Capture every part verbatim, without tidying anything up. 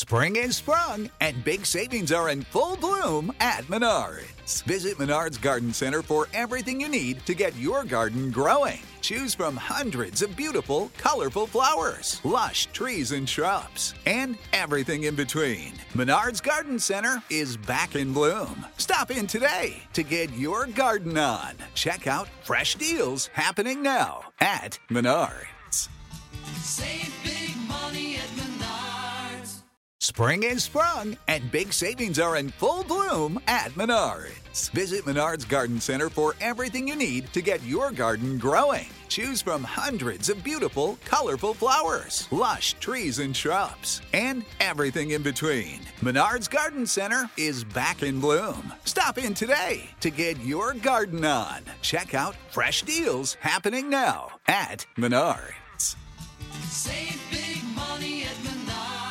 Spring is sprung, and big savings are in full bloom at Menards. Visit Menards Garden Center for everything you need to get your garden growing. Choose from hundreds of beautiful, colorful flowers, lush trees and shrubs, and everything in between. Menards Garden Center is back in bloom. Stop in today to get your garden on. Check out fresh deals happening now at Menards. Save big money at Menards. Spring is sprung, and big savings are in full bloom at Menards. Visit Menards Garden Center for everything you need to get your garden growing. Choose from hundreds of beautiful, colorful flowers, lush trees and shrubs, and everything in between. Menards Garden Center is back in bloom. Stop in today to get your garden on. Check out fresh deals happening now at Menards. Save big money at Menards.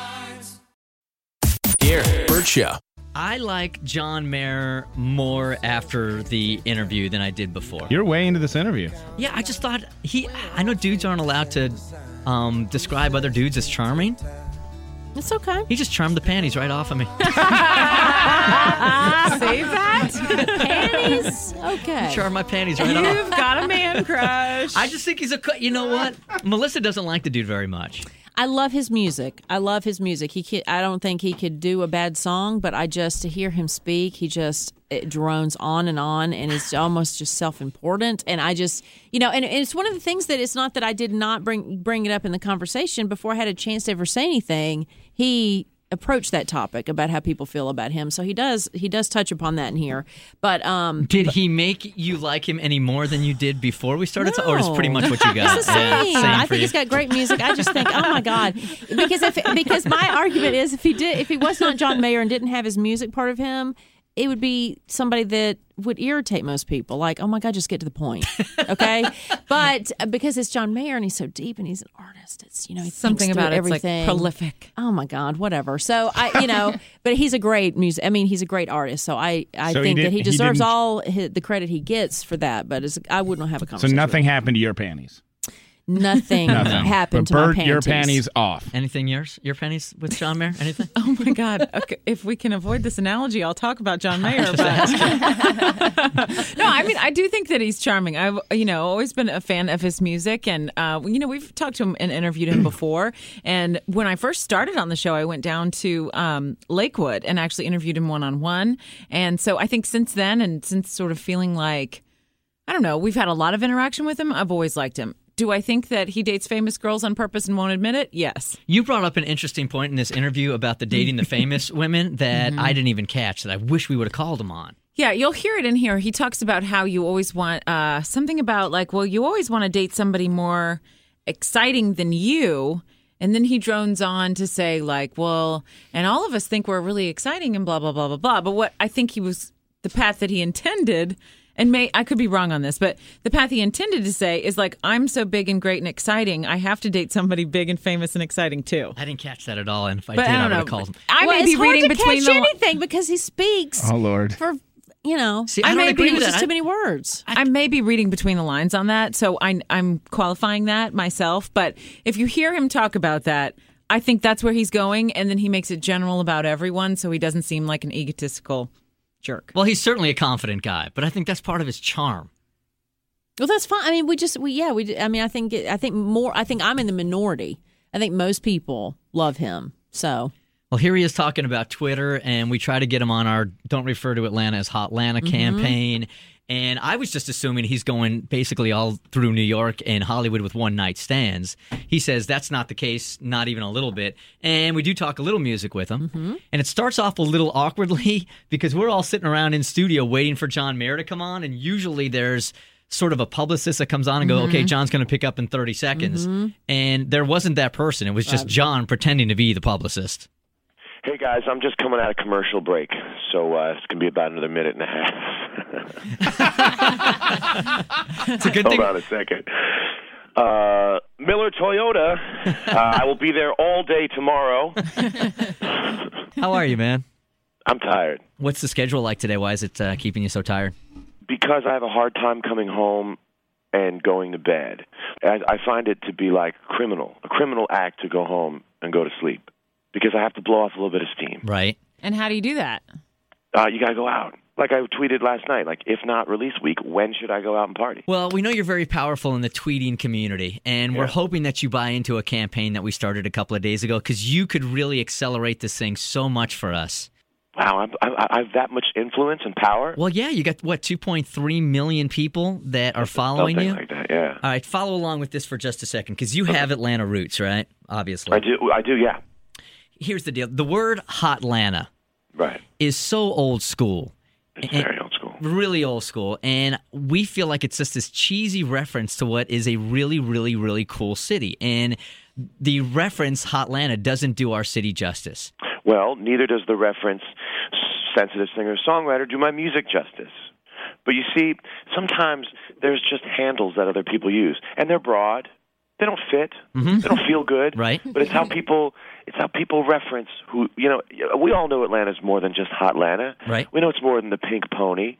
Here, Bert Show. I like John Mayer more after the interview than I did before. You're way into this interview. Yeah, I just thought he. I know dudes aren't allowed to um, describe other dudes as charming. It's okay. He just charmed the panties right off of me. Say that? Panties? Okay. He charmed my panties right off. You've got a man crush. I just think he's a. You know what? Melissa doesn't like the dude very much. I love his music. I love his music. He could, I don't think he could do a bad song, but I just, to hear him speak, he just it drones on and on, and it's almost just self-important. And I just, you know, and, and it's one of the things that it's not that I did not bring bring it up in the conversation before I had a chance to ever say anything. He approach that topic about how people feel about him. So he does he does touch upon that in here. But um, did but, he make you like him any more than you did before we started? No. To, or is pretty much what you got? It's the same. Yeah, same I for think you. he's got great music. I just think, oh my God, because if because my argument is if he did if he was not John Mayer and didn't have his music part of him, it would be somebody that would irritate most people. Like, oh my God, just get to the point, okay? But because it's John Mayer and he's so deep and he's an artist, it's you know he something thinks about through it's like everything. prolific. Oh my God, whatever. So I, you know, but he's a great music. I mean, he's a great artist. So I, I So he think did- that he he deserves didn't- all his, the credit he gets for that. But it's, I wouldn't have a So conversation. nothing happened to your panties. Nothing, Nothing. happened But to my Bert, panties. your panties off. Anything yours? Your panties with John Mayer? Anything? Oh my God! Okay, if we can avoid this analogy, I'll talk about John Mayer. But no, I mean I do think that he's charming. I've you know always been a fan of his music, and uh, you know we've talked to him and interviewed him before. And when I first started on the show, I went down to um, Lakewood and actually interviewed him one on one. And so I think since then, and since sort of feeling like I don't know, we've had a lot of interaction with him. I've always liked him. Do I think that he dates famous girls on purpose and won't admit it? Yes. You brought up an interesting point in this interview about the dating the famous women that Mm-hmm. I didn't even catch that I wish we would have called him on. Yeah, you'll hear it in here. He talks about how you always want uh, something about like, well, you always want to date somebody more exciting than you. And then he drones on to say like, well, and all of us think we're really exciting and blah, blah, blah, blah, blah. But what I think he was the path that he intended. And may I could be wrong on this, but the path he intended to say is like, I'm so big and great and exciting, I have to date somebody big and famous and exciting too. I didn't catch that at all, and if I But did, I I, don't would know. have called him. I well, may be it's hard reading to between catch the anything because he speaks. Oh, Lord. For you know, See, I I, don't may agree be with just that. too many words. I may be reading between the lines on that, so I, I'm qualifying that myself. But if you hear him talk about that, I think that's where he's going, and then he makes it general about everyone, so he doesn't seem like an egotistical jerk. Well, he's certainly a confident guy, but I think that's part of his charm. Well, that's fine. I mean, we just we yeah we. I mean, I think I think more. I think I'm in the minority. I think most people love him. So. Well, here he is talking about Twitter, and we try to get him on our Don't Refer to Atlanta as Hotlanta Mm-hmm. campaign. And I was just assuming he's going basically all through New York and Hollywood with one-night stands. He says that's not the case, not even a little bit. And we do talk a little music with him. Mm-hmm. And it starts off a little awkwardly because we're all sitting around in studio waiting for John Mayer to come on, and usually there's sort of a publicist that comes on and go, Mm-hmm. okay, John's going to pick up in thirty seconds. And there wasn't that person. It was just John pretending to be the publicist. Hey, guys, I'm just coming out of commercial break, so uh, it's going to be about another minute and a half. It's a good Hold thing. on a second. Uh, Miller Toyota, uh, I will be there all day tomorrow. How are you, man? I'm tired What's the schedule like today? Why is it uh, keeping you so tired? because I have a hard time coming home and going to bed. I, I find it to be like criminal, a criminal act to go home and go to sleep. because I have to blow off a little bit of steam. Right. And how do you do that? Uh, you got to go out. Like I tweeted last night, like, if not release week, when should I go out and party? Well, we know you're very powerful in the tweeting community, and we're Yeah. hoping that you buy into a campaign that we started a couple of days ago because you could really accelerate this thing so much for us. Wow, I'm, I, I have that much influence and power? Well, yeah, you got, what, two point three million people that are following Something you? like that, yeah. All right, follow along with this for just a second because you have Atlanta roots, right? Obviously. I do, I do, yeah. Here's the deal. The word Hotlanta Right. is so old school. It's And- very old school. Really old school. And we feel like it's just this cheesy reference to what is a really, really, really cool city. And the reference Hotlanta doesn't do our city justice. Well, neither does the reference sensitive singer-songwriter do my music justice. But you see, sometimes there's just handles that other people use, and they're broad. They don't fit. Mm-hmm. They don't feel good. Right. But it's how people it's how people reference who, you know, we all know Atlanta's more than just Hotlanta. Right. We know it's more than the Pink Pony.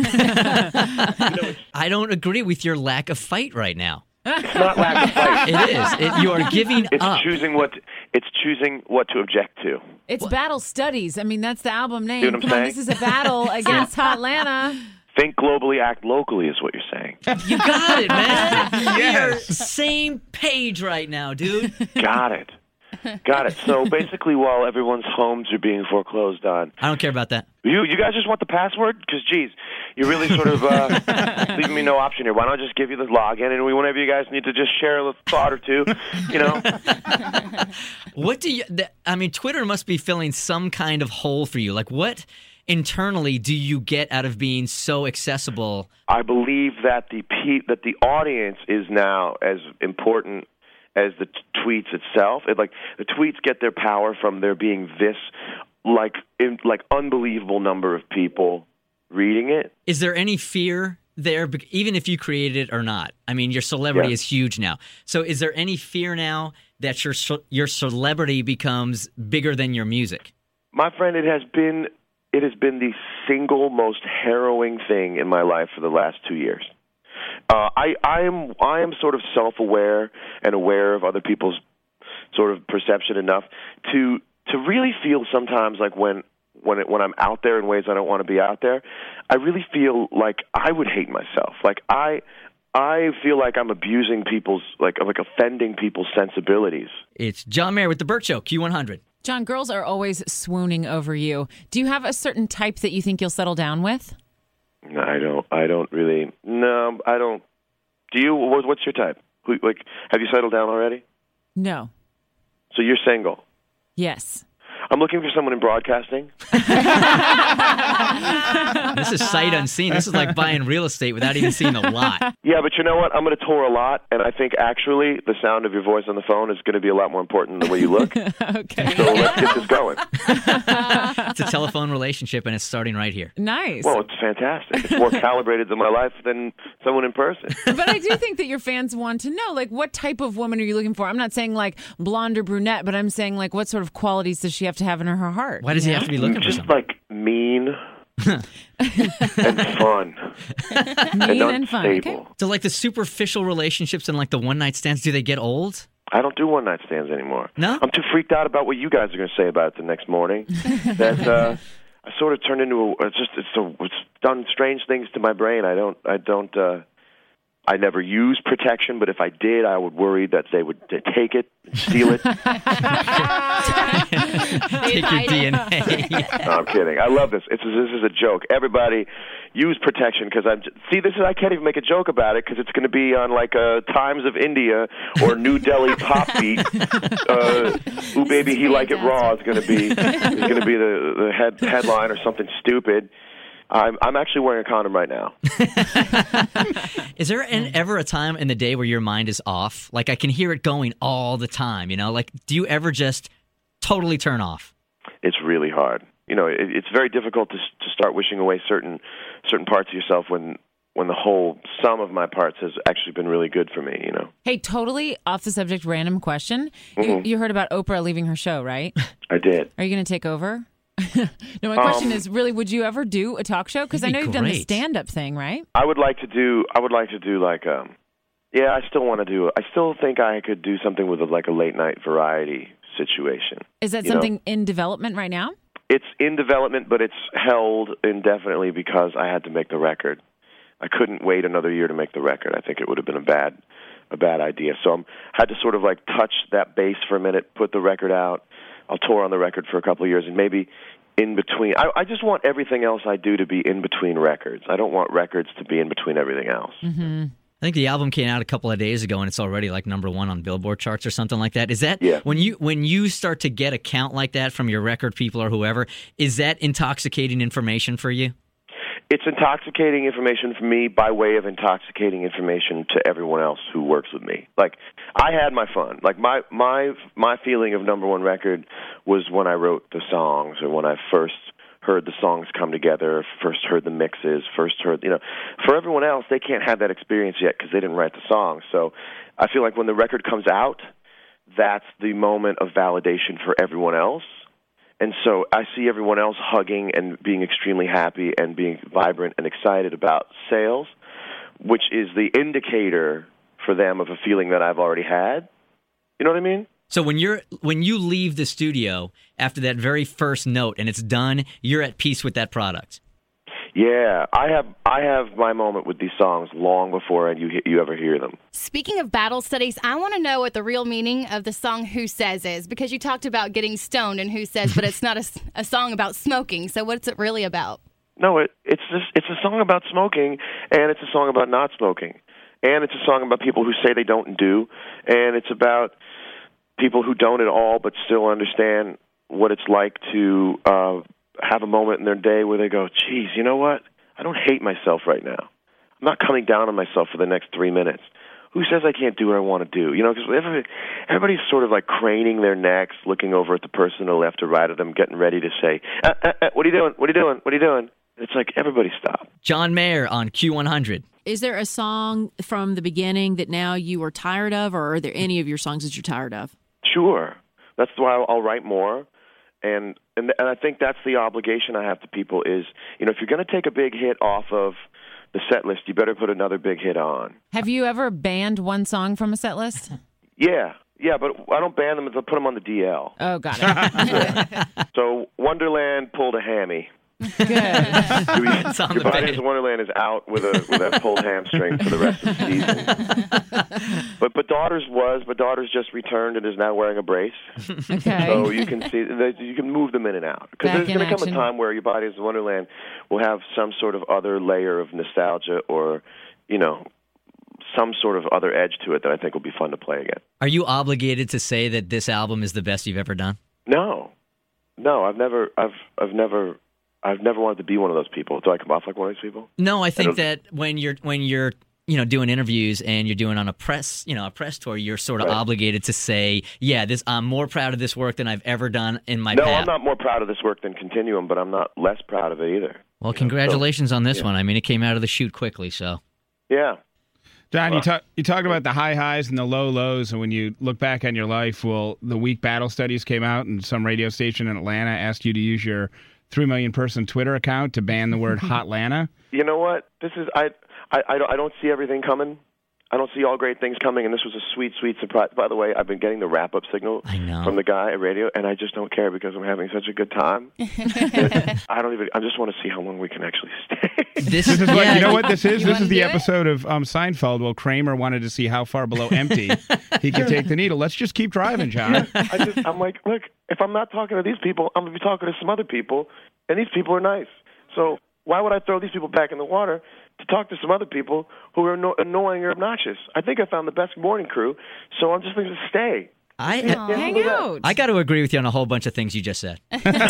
I don't agree with your lack of fight right now. It's not lack of fight. It is. It, you are giving It's up. choosing what it's choosing what to object to. It's Battle Studies. I mean, that's the album name. See what I'm Come on, saying? this is a battle against Hotlanta. Think globally, act locally is what you're saying. You got it, man. You're same page right now, dude. Got it. Got it. So basically, while everyone's homes are being foreclosed on, I don't care about that. you you guys just want the password? Because, geez, you're really sort of uh, leaving me no option here. Why don't I just give you the login, and we, whenever you guys need to just share a thought or two, you know? What do you? th- I mean, Twitter must be filling some kind of hole for you. Like, what internally do you get out of being so accessible? I believe that the pe- that the audience is now as important as the t- tweets itself. It, like the tweets get their power from there being this like in, like unbelievable number of people reading it. Is there any fear there, bec- even if you created it or not? I mean, your celebrity Yeah. is huge now. So, is there any fear now that your ce- your celebrity becomes bigger than your music? My friend, it has been it has been the single most harrowing thing in my life for the last two years. Uh, I, I am I am sort of self-aware and aware of other people's sort of perception enough to to really feel sometimes like when when it, when I'm out there in ways I don't want to be out there, I really feel like I would hate myself. Like I I feel like I'm abusing people's like like offending people's sensibilities. It's John Mayer with the Burt Show, Q one hundred. John, girls are always swooning over you. Do you have a certain type that you think you'll settle down with? No, I don't. I don't really. No, I don't. Do you? what- What's your type? Who, like, have you settled down already? No. So you're single. Yes. I'm looking for someone in broadcasting. This is sight unseen. This is like buying real estate without even seeing the lot. Yeah, but you know what? I'm going to tour a lot, and I think actually the sound of your voice on the phone is going to be a lot more important than the way you look. Okay. So let's get this going. It's a telephone relationship, and it's starting right here. Nice. Well, it's fantastic. It's more calibrated than my life than someone in person. But I do think that your fans want to know, like, what type of woman are you looking for? I'm not saying, like, blonde or brunette, but I'm saying, like, what sort of qualities does she have to have in her heart? Why does he have to be looking for Just something? like mean and fun Mean and and fun. unstable. Okay. So, like the superficial relationships and like the one night stands, do they get old? I don't do one night stands anymore. No? I'm too freaked out about what you guys are going to say about it the next morning. that uh, I sort of turned into a. It's just it's, a, it's done strange things to my brain. I don't. I don't. Uh, I never use protection, but if I did, I would worry that they would t- take it, steal it. Take your D N A. No, I'm kidding. I love this. It's this is a joke. Everybody use protection because I'm. See, this is I can't even make a joke about it because it's going to be on like uh, Times of India or New Delhi Pop Beat. Uh, Ooh, baby, he like it raw is going to be is going to be the the head, headline or something stupid. I'm I'm actually wearing a condom right now. Is there an, ever a time in the day where your mind is off? Like I can hear it going all the time, you know? Like do you ever just totally turn off? It's really hard. You know, it, it's very difficult to to start wishing away certain certain parts of yourself when when the whole sum of my parts has actually been really good for me, you know. Hey, totally off the subject, random question. You, Mm-hmm. you heard about Oprah leaving her show, right? I did. Are you going to take over? No, my question Um, is really, would you ever do a talk show? Because I That'd know be you've done the great. stand-up thing, right? I would like to do. I would like to do like um. Yeah, I still want to do. I still think I could do something with a, like a late night variety situation. Is that you know? something in development right now? It's in development, but it's held indefinitely because I had to make the record. I couldn't wait another year to make the record. I think it would have been a bad, a bad idea. So I had to sort of like touch that base for a minute, put the record out. I'll tour on the record for a couple of years, and maybe in between. I, I just want everything else I do to be in between records. I don't want records to be in between everything else. Mm-hmm. I think the album came out a couple of days ago, and it's already like number one on Billboard charts or something like that. Is that Yeah. when you when you start to get a count like that from your record people or whoever? Is that intoxicating information for you? It's intoxicating information for me by way of intoxicating information to everyone else who works with me. Like, I had my fun. Like, my my my feeling of number one record was when I wrote the songs, or when I first heard the songs come together, first heard the mixes, first heard, you know. For everyone else, they can't have that experience yet because they didn't write the songs. So I feel like when the record comes out, that's the moment of validation for everyone else. And so I see everyone else hugging and being extremely happy and being vibrant and excited about sales, which is the indicator for them of a feeling that I've already had. You know what I mean? So when you're when you leave the studio after that very first note and it's done, you're at peace with that product. Yeah, I have I have my moment with these songs long before you you ever hear them. Speaking of battle studies, I want to know what the real meaning of the song Who Says is, because you talked about getting stoned and Who Says, but it's not a, a song about smoking. So what's it really about? No, it, it's just, it's a song about smoking, and it's a song about not smoking, and it's a song about people who say they don't and do, and it's about people who don't at all but still understand what it's like to uh, have a moment in their day where they go, geez, you know what? I don't hate myself right now. I'm not coming down on myself for the next three minutes. Who says I can't do what I want to do? You know, because everybody, everybody's sort of like craning their necks, looking over at the person to the left or right of them, getting ready to say, uh, uh, uh, what are you doing? What are you doing? What are you doing? It's like, everybody stop. John Mayer on Q one hundred. Is there a song from the beginning that now you are tired of, or are there any of your songs that you're tired of? Sure. That's why I'll, I'll write more. And, and and I think that's the obligation I have to people is, you know, if you're going to take a big hit off of the set list, you better put another big hit on. Have you ever banned one song from a set list? Yeah. Yeah, but I don't ban them. I put them on the D L. Oh, got it. So Wonderland pulled a hammy. Good. It's on the Goodbye page. Wonderland is out with a with a pulled hamstring for the rest of the season. But but Daughters was, but Daughters just returned and is now wearing a brace. Okay. So you can see that you can move them in and out, because Back there's in going to come action. a time where your Bodies of Wonderland will have some sort of other layer of nostalgia, or you know, some sort of other edge to it that I think will be fun to play again. Are you obligated to say that this album is the best you've ever done? No, no, I've never, I've, I've never, I've never wanted to be one of those people. Do I come off like one of those people? No, I think don't- that when you're when you're you know doing interviews and you're doing on a press you know a press tour, you're sort of Right. obligated to say, yeah, this I'm more proud of this work than I've ever done in my No, past. I'm not more proud of this work than Continuum, but I'm not less proud of it either. Well, You know, congratulations on this yeah. one. I mean, it came out of the chute quickly, so. So, yeah. John, you, talk, you talked about the high highs and the low lows, and when you look back on your life, well, the weak battle studies came out, and some radio station in Atlanta asked you to use your three million person Twitter account to ban the word Hotlanta. You know what? This is I, I, I don't, I don't see everything coming. I don't see all great things coming, and this was a sweet, sweet surprise. By the way, I've been getting the wrap-up signal I know. from the guy at radio, and I just don't care because I'm having such a good time. I don't even. I just want to see how long we can actually stay. This, This is what yeah, you know. What this is? You This wanna is the do it? episode of um, Seinfeld. Well, Kramer wanted to see how far below empty he could take the needle. Let's just keep driving, John. I just, I'm like, look, if I'm not talking to these people, I'm going to be talking to some other people, and these people are nice. So why would I throw these people back in the water to talk to some other people who are anno- annoying or obnoxious? I think I found the best morning crew, so I'm just going to stay. I, Hang out. I got to agree with you on a whole bunch of things you just said.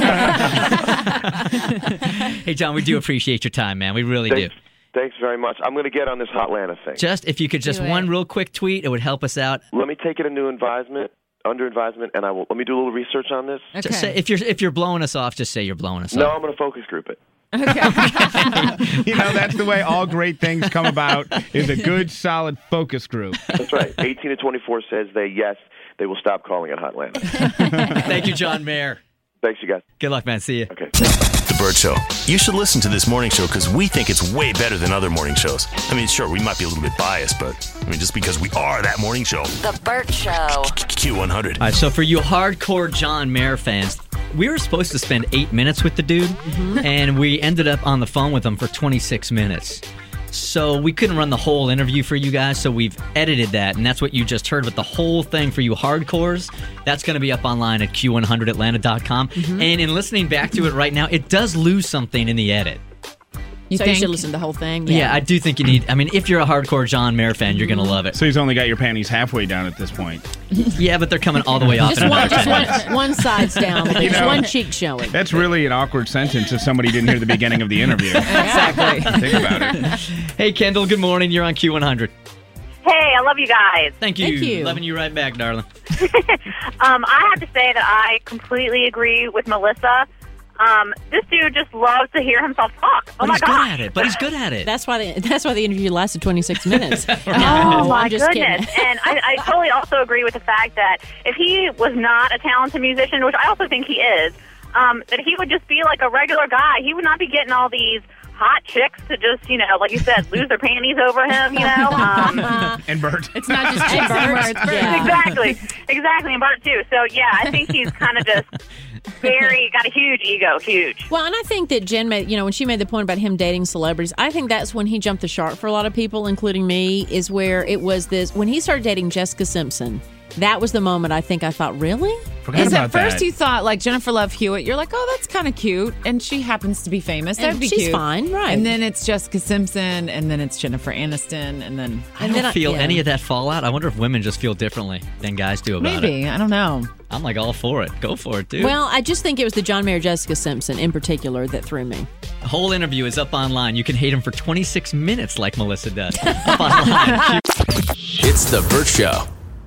Hey, John, we do appreciate your time, man. We really do. Thanks, thanks very much. I'm going to get on this Hotlanta thing. Just if you could just Do it. one real quick tweet, it would help us out. Let me take it into advisement, under advisement, and I will. Let me do a little research on this. Okay. Just say, if you're if you're blowing us off, just say you're blowing us No, off. I'm going to focus group it. You know, that's the way all great things come about, is a good, solid focus group. That's right. eighteen to twenty-four says they yes, they will stop calling it Hotlanta. Thank you, John Mayer. Thanks, you guys. Good luck, man. See you. Okay. The Burt Show. You should listen to this morning show because we think it's way better than other morning shows. I mean, sure, we might be a little bit biased, but I mean, just because we are that morning show. The Burt Show. Q one hundred. All right, so for you hardcore John Mayer fans, we were supposed to spend eight minutes with the dude, mm-hmm. and we ended up on the phone with him for twenty-six minutes. So we couldn't run the whole interview for you guys, so we've edited that, and that's what you just heard. But the whole thing for you hardcores, that's going to be up online at Q one hundred Atlanta dot com. Mm-hmm. And in listening back to it right now, it does lose something in the edit. You so think? You should listen to the whole thing? Yeah. yeah, I do think you need... I mean, if you're a hardcore John Mayer fan, you're going to love it. So he's only got your panties halfway down at this point. Yeah, but they're coming all the way off. Just, one, just one, one side's down, but you there's know, one cheek showing. That's really an awkward sentence if somebody didn't hear the beginning of the interview. Exactly. Think about it. Hey, Kendall, good morning. You're on Q one hundred. Hey, I love you guys. Thank you. Thank you. Loving you right back, darling. um, I have to say that I completely agree with Melissa. Um, this dude just loves to hear himself talk. Oh but my he's god! good at it. But he's good at it. That's why the that's why the interview lasted twenty-six minutes. Oh no, my I'm just goodness! Kidding. And I, I totally also agree with the fact that if he was not a talented musician, which I also think he is, um, that he would just be like a regular guy. He would not be getting all these hot chicks to just, you know, like you said, lose their panties over him, you know. Um, and Burt. It's not just chicks anymore. It's Burt. Yeah. Exactly. Exactly. And Burt, too. So, yeah, I think he's kind of just very, got a huge ego, huge. Well, and I think that Jen made, you know, when she made the point about him dating celebrities, I think that's when he jumped the shark for a lot of people, including me, is where it was this, when he started dating Jessica Simpson, that was the moment I think I thought, really? Forgot Because about at first that. you thought, like, Jennifer Love Hewitt, you're like, oh, that's kind of cute. And she happens to be famous. That'd And be she's cute. fine, right. And then it's Jessica Simpson, and then it's Jennifer Aniston, and then... I And don't then I- feel yeah. any of that fallout. I wonder if women just feel differently than guys do about it. Maybe. I don't know. I'm like all for it. Go for it, dude. Well, I just think it was the John Mayer, Jessica Simpson in particular that threw me. The whole interview is up online. You can hate him for twenty-six minutes like Melissa does. Up online. It's The Burt Show.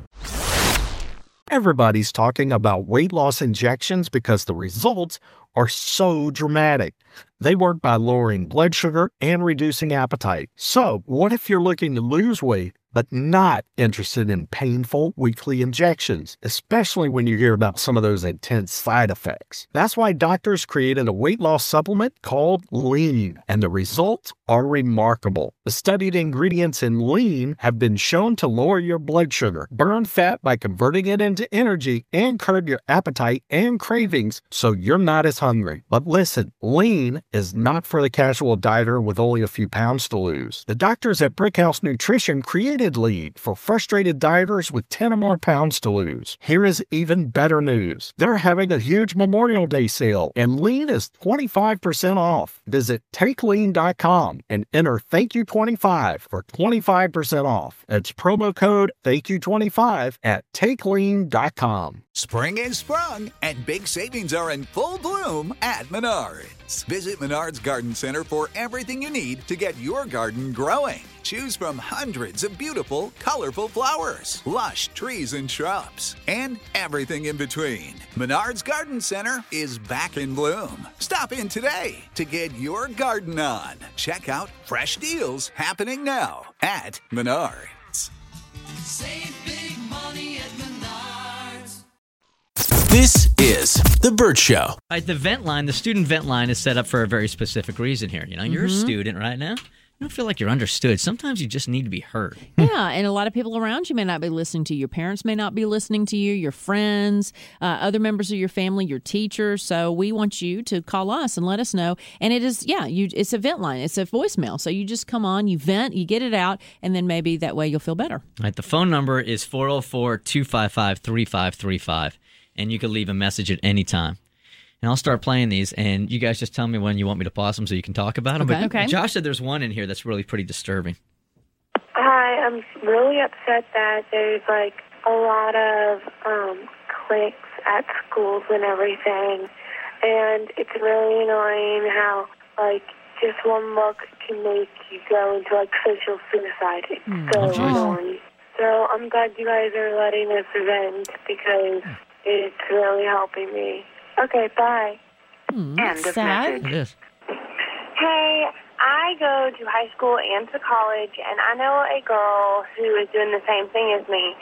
Everybody's talking about weight loss injections because the results are so dramatic. They work by lowering blood sugar and reducing appetite. So, what if you're looking to lose weight but not interested in painful weekly injections, especially when you hear about some of those intense side effects? That's why doctors created a weight loss supplement called Lean, and the results are remarkable. The studied ingredients in Lean have been shown to lower your blood sugar, burn fat by converting it into energy, and curb your appetite and cravings so you're not as hungry. But listen, Lean is not for the casual dieter with only a few pounds to lose. The doctors at Brickhouse Nutrition created Lean for frustrated dieters with ten or more pounds to lose. Here is even better news. They're having a huge Memorial Day sale, and Lean is twenty-five percent off. Visit take lean dot com and enter thank you twenty-five for twenty-five percent off. It's promo code thank you twenty-five at take lean dot com. Spring is sprung, and big savings are in full bloom at Menards. Visit Menards Garden Center for everything you need to get your garden growing. Choose from hundreds of beautiful, colorful flowers, lush trees and shrubs, and everything in between. Menards Garden Center is back in bloom. Stop in today to get your garden on. Check out fresh deals happening now at Menards. Save big money at Menards. This is The Burt Show. All right, the vent line, the student vent line is set up for a very specific reason here. You know, you're Mm-hmm. a student right now. You don't feel like you're understood. Sometimes you just need to be heard. Yeah, and a lot of people around you may not be listening to you. Your parents may not be listening to you, your friends, uh, other members of your family, your teachers. So we want you to call us and let us know. And it is, yeah, you. It's a vent line. It's a voicemail. So you just come on, you vent, you get it out, and then maybe that way you'll feel better. All right, the phone number is four oh four, two five five, three five three five, and you can leave a message at any time. And I'll start playing these, and you guys just tell me when you want me to pause them so you can talk about them. Okay. But Okay. Josh said there's one in here that's really pretty disturbing. Hi, I'm really upset that there's like a lot of um, cliques at schools and everything, and it's really annoying how like just one look can make you go into like social suicide. It's so geez. annoying. So I'm glad you guys are letting us vent because it's really helping me. Okay, bye. Hmm, End of sad. message. It is. Hey, I go to high school and to college, and I know a girl who is doing the same thing as me.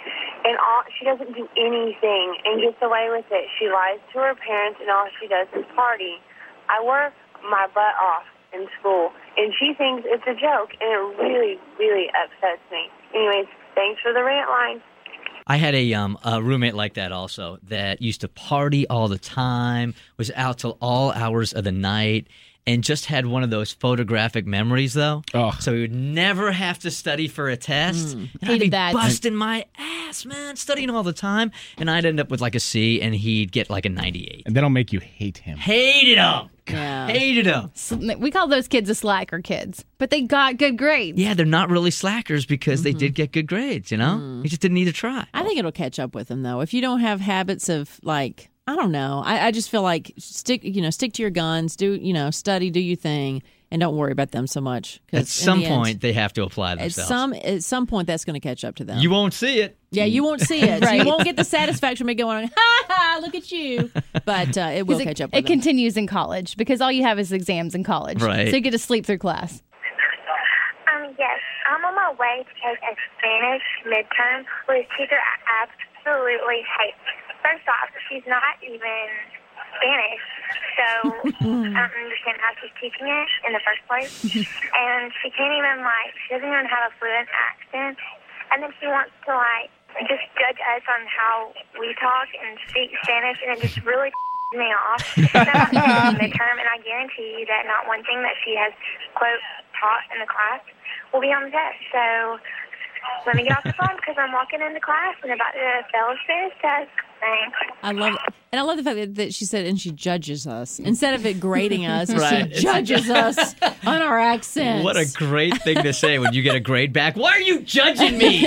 and all she doesn't do anything and gets away with it. She lies to her parents, and all she does is party. I work my butt off in school, and she thinks it's a joke, and it really, really upsets me. Anyways, thanks for the rant line. I had a um a roommate like that also that used to party all the time, was out till all hours of the night, and just had one of those photographic memories though. Oh. So he would never have to study for a test. Mm, and I'd be hated that. busting my ass, man, studying all the time, and I'd end up with like a C, and he'd get like a ninety-eight. And that'll make you hate him. Hated him. Yeah. Hated him. We call those kids the slacker kids, but they got good grades. Yeah, they're not really slackers because they did get good grades, you know? Mm. He just didn't need to try. I think it'll catch up with them though. If you don't have habits of like, I don't know. I, I just feel like stick, you know, stick to your guns. Do you know, study, do your thing, and don't worry about them so much. 'Cause At in some the end, point, they have to apply at themselves. some at some point, that's going to catch up to them. You won't see it. Yeah, you won't see it. So Right. you won't get the satisfaction of me going, ha ha, look at you. But uh, it will 'Cause catch up it, with it them. continues in college because all you have is exams in college. Right. So you get to sleep through class. Um, yes, I'm on my way to take a Spanish midterm with a teacher I absolutely hate. First off, she's not even Spanish, so I don't understand how she's teaching it in the first place. And she can't even, like, she doesn't even have a fluent accent. And then she wants to, like, just judge us on how we talk and speak Spanish, and it just really me off. So I'm taking the midterm, and I guarantee you that not one thing that she has, quote, taught in the class will be on the test. So let me get off the phone because I'm walking into class and about to fail a Spanish test. Thanks. I love it. And I love the fact that, that she said, and she judges us. Instead of it grading us, Right. she judges us on our accents. What a great thing to say when you get a grade back. Why are you judging me?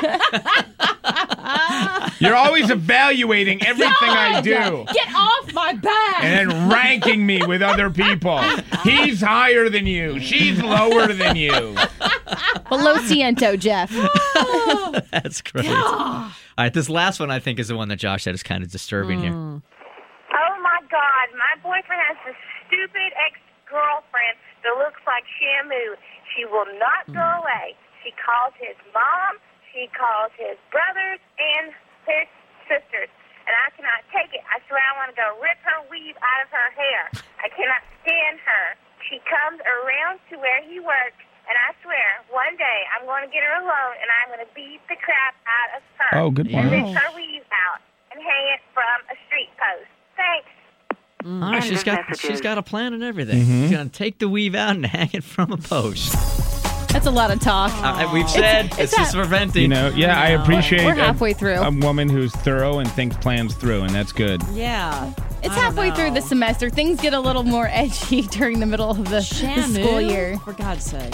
You're always evaluating everything I do. Get off my back! And then ranking me with other people. He's higher than you. She's lower than you. Well, lo siento, Jeff. That's great. All right, this last one I think is the one that Josh said is kind of disturbing here. Oh, my God. My boyfriend has this stupid ex-girlfriend that looks like Shamu. She will not go away. She calls his mom, she calls his brothers, and his sisters. And I cannot take it. I swear I want to go rip her weave out of her hair. I cannot stand her. She comes around to where he works, and I swear, one day I'm going to get her alone, and I'm going to beat the crap out of her. Oh, good And point. rip her weave out and hang it from a street post. Thanks. All right, she's got she's got a plan and everything. Mhm. She's gonna take the weave out and hang it from a post. That's a lot of talk. Uh, we've said it's, it's just that- for venting. You know, yeah, I appreciate We're a- halfway through. a woman who's thorough and thinks plans through, and that's good. Yeah. It's I don't halfway through the know. semester. Things get a little more edgy during the middle of the, the Shamu, school year. For God's sake.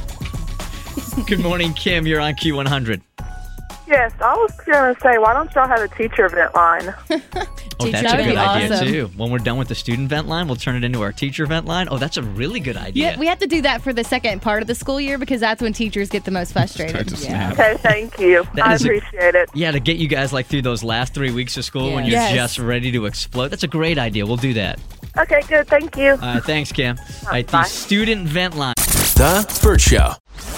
Good morning, Kim. You're on Q one hundred. Yes, I was going to say, why don't y'all have a teacher event line? Oh, that's That a would good be idea awesome. too. When we're done with the student vent line, we'll turn it into our teacher vent line. Oh, that's a really good idea. Yeah, we have to do that for the second part of the school year because that's when teachers get the most frustrated. Yeah. Okay, thank you. That I is a- appreciate it. Yeah, to get you guys like through those last three weeks of school when you're Yes. just ready to explode. That's a great idea. We'll do that. Okay, good. Thank you. All right, thanks, Kim. All right, the Bye. student vent line. The Burt Show.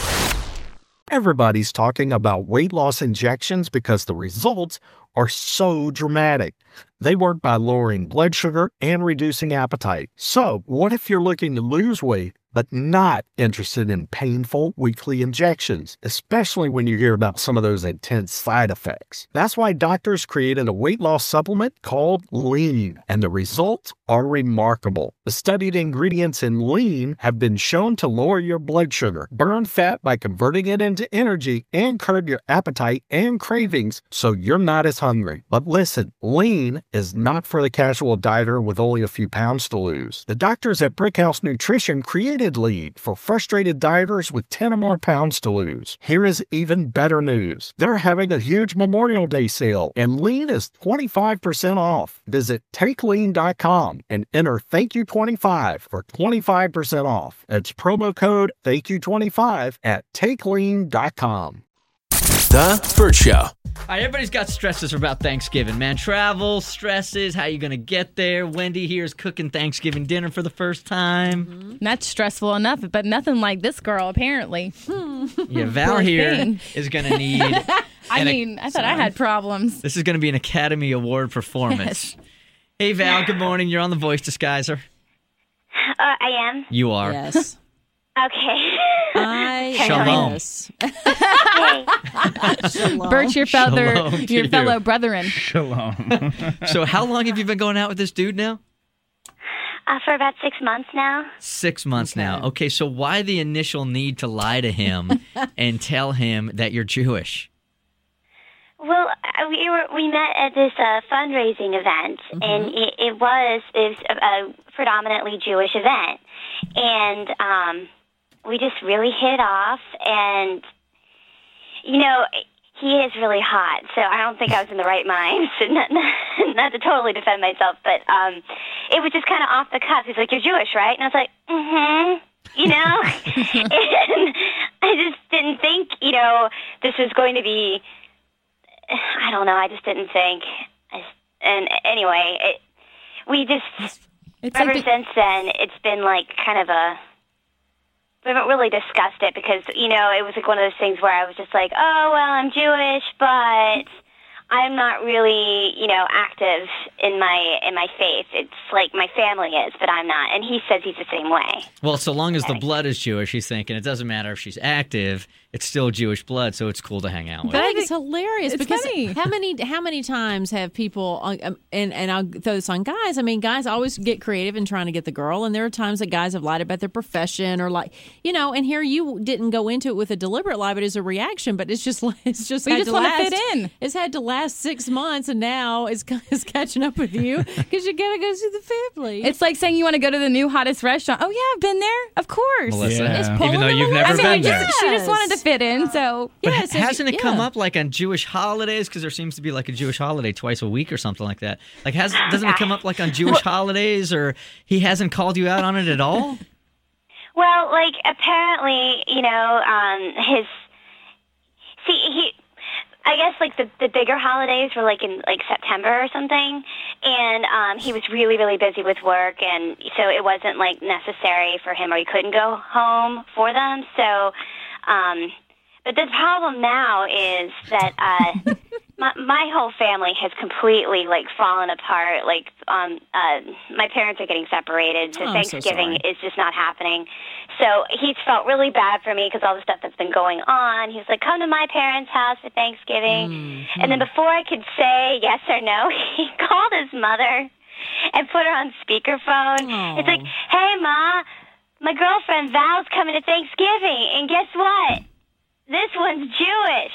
Everybody's talking about weight loss injections because the results are so dramatic. They work by lowering blood sugar and reducing appetite. So, what if you're looking to lose weight but not interested in painful weekly injections, especially when you hear about some of those intense side effects? That's why doctors created a weight loss supplement called Lean, and the results are remarkable. The studied ingredients in Lean have been shown to lower your blood sugar, burn fat by converting it into energy, and curb your appetite and cravings so you're not as hungry. But listen, Lean is not for the casual dieter with only a few pounds to lose. The doctors at Brickhouse Nutrition created Lean for frustrated dieters with ten or more pounds to lose. Here is even better news. They're having a huge Memorial Day sale, and Lean is twenty-five percent off. Visit take lean dot com and enter thank you twenty-five for twenty-five percent off. It's promo code thank you twenty-five at take lean dot com. The Burt Show. All right, everybody's got stresses about Thanksgiving, man. Travel, stresses, how you going to get there. Wendy here is cooking Thanksgiving dinner for the first time. Mm-hmm. That's stressful enough, but nothing like this girl, apparently. Yeah, Val Poor here thing. is going to need... I an- mean, I thought I had problems. This is going to be an Academy Award performance. Yes. Hey, Val, good morning. You're on The Voice Disguiser. Uh, I am. You are. Yes. Okay. I Shalom. yes. Hey. Bert, your fellow, Shalom to your you. fellow brethren. Shalom. So how long have you been going out with this dude now? Uh, for about six months now. Six months now. Okay, so why the initial need to lie to him and tell him that you're Jewish? Well, uh, we were we met at this uh, fundraising event, and it, it was it was a, a predominantly Jewish event, and um, we just really hit it off. And you know, he is really hot, so I don't think I was in the right mind. So not, not to totally defend myself, but um, it was just kind of off the cuff. He's like, "You're Jewish, right?" And I was like, "Mm-hmm." You know, and I just didn't think, you know, this was going to be. I don't know. I just didn't think. I, and anyway, it, we just It's ever like the- since then, it's been like kind of a. We haven't really discussed it because you know it was like one of those things where I was just like, oh well, I'm Jewish, but I'm not really, you know, active in my in my faith. It's like my family is, but I'm not. And he says he's the same way. Well, so long as the blood is Jewish, he's thinking it doesn't matter if she's active, it's still Jewish blood, so it's cool to hang out with. But I think it's hilarious It's because funny. how many how many times have people uh, um, and and I'll throw this on guys. I mean, guys always get creative in trying to get the girl, and there are times that guys have lied about their profession or like you know. And here you didn't go into it with a deliberate lie, but as a reaction. But it's just it's just We had just to wanna last, fit in. It's had to last six months, and now it's it's catching up with you because you gotta go see the family. It's like saying you want to go to the new hottest restaurant. Oh yeah, I've been there. Of course. Melissa, Yeah. It's even pulling though them you've along. never I mean, been just- there. she just wanted to fit in. So But Yes, ha- hasn't it yeah. come up like on Jewish holidays? Because there seems to be like a Jewish holiday twice a week or something like that. Like, has doesn't it come up like on Jewish holidays, or he hasn't called you out on it at all? Well, like apparently, you know, um, his see he. I guess like the the bigger holidays were like in like September or something, and um, he was really really busy with work, and so it wasn't like necessary for him, or he couldn't go home for them. So, um, but the problem now is that uh, my my whole family has completely like fallen apart. Like, um, uh, my parents are getting separated, so Oh, I'm so Thanksgiving sorry. is just not happening. So he's felt really bad for me because all the stuff that's been going on. He's like, come to my parents' house for Thanksgiving. Mm-hmm. And then before I could say yes or no, he called his mother and put her on speakerphone. Aw. It's like, hey, Ma, my girlfriend Val's coming to Thanksgiving. And guess what? This one's Jewish.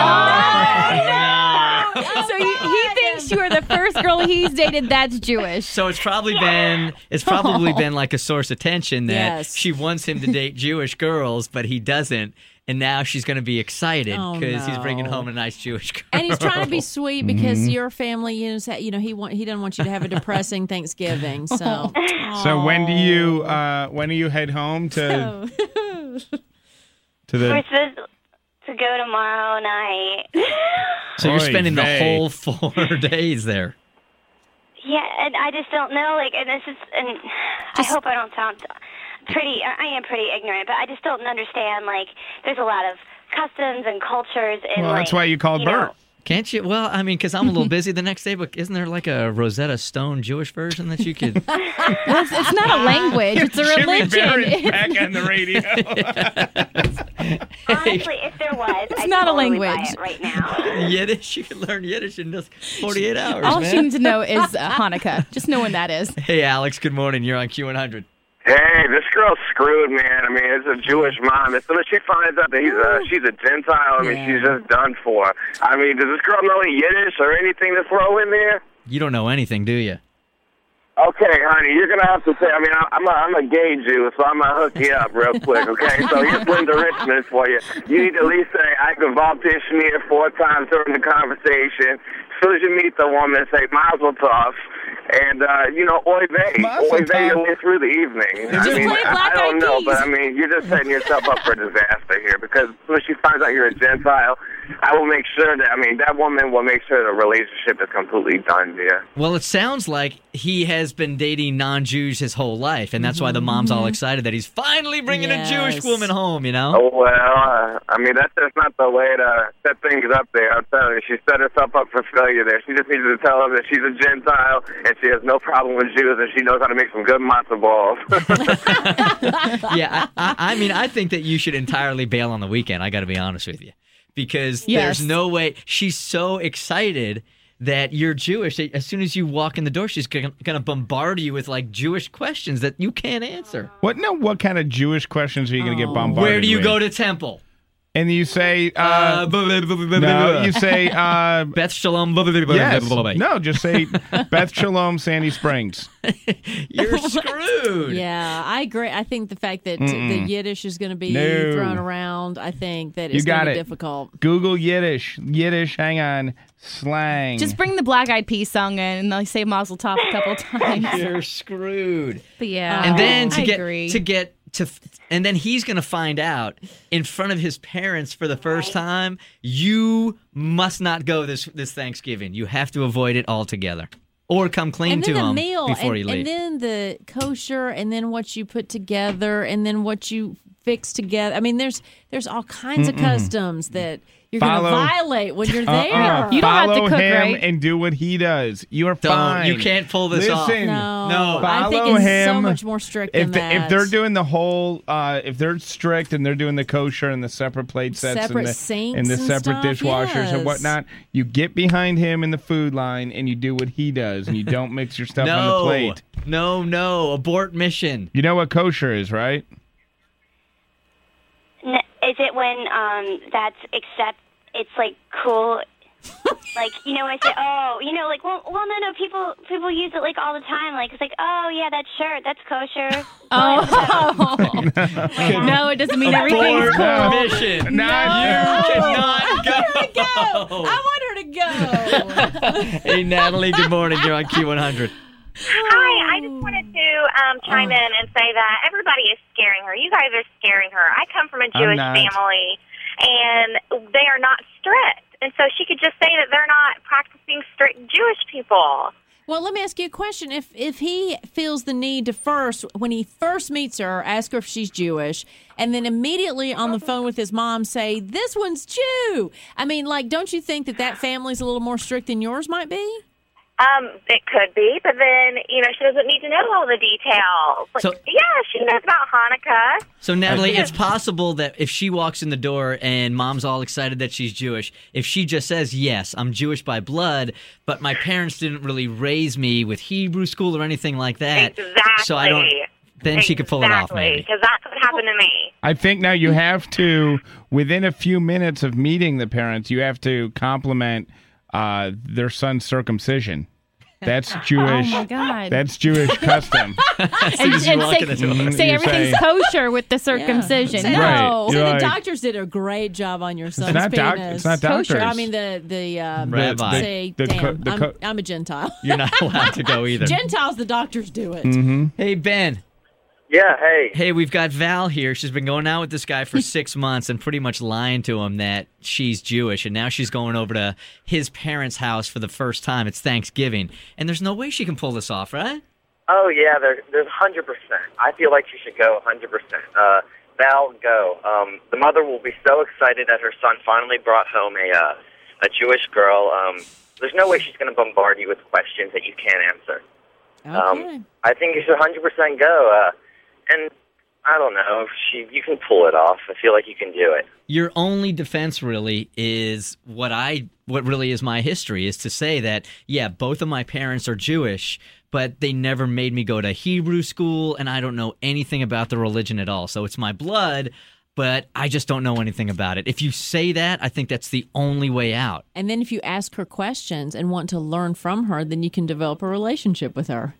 so you, he thinks you are the first girl he's dated that's Jewish. So it's probably been it's probably been like a source of tension that Yes. she wants him to date Jewish girls, but he doesn't, and now she's going to be excited Oh, because he's bringing no. home a nice Jewish girl. And he's trying to be sweet because your family, you know, sa- you know, he want he doesn't want you to have a depressing Thanksgiving. So, So when do you uh, when do you head home to to We're the? supposed to go tomorrow night. So you're Oy spending the vey. whole four days there. Yeah, and I just don't know. Like, and this is, and I hope I don't sound pretty. I am pretty ignorant, but I just don't understand. Like, there's a lot of customs and cultures, and Well, like, that's why you called you know, Bert. Can't you? Well, I mean, because I'm a little busy the next day, but isn't there like a Rosetta Stone Jewish version that you could? Well, it's, it's not a language; it's a Jimmy Barrett's religion. back on the radio. honestly, if there was, It's I'd not a totally buy language. it right now. Yiddish, you can learn Yiddish in just forty-eight hours, All man. she needs to know is uh, Hanukkah. Just know when that is. Hey, Alex. Good morning. You're on Q one hundred. Hey, this girl's screwed, man. I mean, it's a Jewish mom. As soon as she finds out that he's a, she's a Gentile, I mean, Yeah. she's just done for. I mean, does this girl know any Yiddish or anything to throw in there? You don't know anything, do you? Okay, honey, you're gonna have to say. I mean, I- I'm a, I'm a gay Jew, so I'm gonna hook you up real quick. Okay, so here's Linda Richmond for you. You need to at least say "I can Valtish Mir" four times during the conversation. As soon as you meet the woman, say "Mazel Tov," and uh, you know, "Oy vey," Mazel "Oy vey" tov. your way through the evening. I just mean, play I, Black I don't Eyed know, Peas. but I mean, you're just setting yourself up for disaster here because as soon as she finds out you're a Gentile, I will make sure that, I mean, that woman will make sure the relationship is completely done, dear. Well, it sounds like he has been dating non-Jews his whole life, and that's why the mom's all excited that he's finally bringing Yes. a Jewish woman home, you know? Oh, well, uh, I mean, that's just not the way to set things up there. I'm telling you, she set herself up for failure there. She just needs to tell him that she's a Gentile and she has no problem with Jews and she knows how to make some good matzo balls. Yeah, I, I, I mean, I think that you should entirely bail on the weekend, I got to be honest with you. Because Yes. there's no way. She's so excited that you're Jewish. That as soon as you walk in the door, she's going to bombard you with, like, Jewish questions that you can't answer. What? No. What kind of Jewish questions are you going to get bombarded? Where do you with? go to temple? And you say, uh, Uh, blah, blah, blah, blah, blah, no, blah. you say, uh, Beth Shalom. Blah, blah, blah, blah, yes. blah, blah, blah. No, just say Beth Shalom, Sandy Springs. You're screwed. Yeah, I agree. I think the fact that Mm-mm. the Yiddish is going to be No. thrown around, I think that You it's going got to be it. difficult. Google Yiddish. Yiddish, hang on. Slang. Just bring the Black Eyed Peas song in, and they'll say Mazel Tov a couple times. You're screwed. But yeah, And then to I get agree. to get to, and then he's gonna find out in front of his parents for the first time. You must not go this this Thanksgiving. You have to avoid it altogether, or come clean And to then the him meal, before and, you leave. and then the kosher, and then what you put together, and then what you fix together. I mean, there's there's all kinds of Mm-mm. customs that you're going to Follow- violate when you're there. Uh-uh. You don't have to Follow cook, him right? and do what he does. You are Don't. fine. You can't pull this Listen, off. No, No. I think Follow it's him. so much more strict If than the, that. if they're doing the whole, uh, if they're strict and they're doing the kosher and the separate plate sets Separate and the, sinks and the and separate stuff, dishwashers yes. and whatnot, you get behind him in the food line and you do what he does and you don't mix your stuff on the no, plate. no, no, abort mission. You know what kosher is, right? N- Is it when um that's accept? It's like cool. Like, you know, I say, oh, you know, like, well, well, no, no, people, people use it like all the time. Like, it's like, oh, yeah, that shirt, that's kosher. Oh, no, it doesn't mean everything's Abort cool. mission. Not You cannot go. I want her to go. Hey, Natalie. Good morning. You're on Q one hundred. Hi, I just wanted to um, chime in and say that everybody is scaring her. You guys are scaring her. I come from a I'm Jewish not. family, and they are not strict. And so she could just say that they're not practicing strict Jewish people. Well, let me ask you a question. If if he feels the need to first, when he first meets her, ask her if she's Jewish, and then immediately on the phone with his mom say, this one's Jew. I mean, like, don't you think that that family's a little more strict than yours might be? Um, it could be, but then, you know, she doesn't need to know all the details. Like, So- yeah, she knows about Hanukkah. So, Natalie, it's possible that if she walks in the door and mom's all excited that she's Jewish, if she just says, yes, I'm Jewish by blood, but my parents didn't really raise me with Hebrew school or anything like that. Exactly. So I don't. Then she could pull it off, maybe. Because that's what happened to me. I think now you have to, within a few minutes of meeting the parents, you have to compliment uh, their son's circumcision. That's Jewish. Oh my God. That's Jewish custom. And, as you and walk say, in the door. Mhm, say you everything's say- kosher with the circumcision. Say, Right. No. You're Say the like- doctors did a great job on your son's not doc- penis. it's not Kosher. doctors. I mean, the, the, um, Rabbi. say, The- the damn, co- the I'm, co- I'm a Gentile. You're not allowed to go either. Gentiles, the doctors do it. Mm-hmm. Hey, Ben. Yeah, hey. Hey, we've got Val here. She's been going out with this guy for six months and pretty much lying to him that she's Jewish. And now she's going over to his parents' house for the first time. It's Thanksgiving. And there's no way she can pull this off, right? Oh, yeah, there, there's one hundred percent. I feel like you should go one hundred percent. Uh, Val, go. Um, the mother will be so excited that her son finally brought home a uh, a Jewish girl. Um, there's no way she's going to bombard you with questions that you can't answer. Okay. Um, I think you should one hundred percent go. Uh, and I don't know, if she, you can pull it off. I feel like you can do it. Your only defense really is what I what really is my history is to say that, yeah, both of my parents are Jewish, but they never made me go to Hebrew school, and I don't know anything about the religion at all. So it's my blood, but I just don't know anything about it. If you say that, I think that's the only way out. And then if you ask her questions and want to learn from her, then you can develop a relationship with her.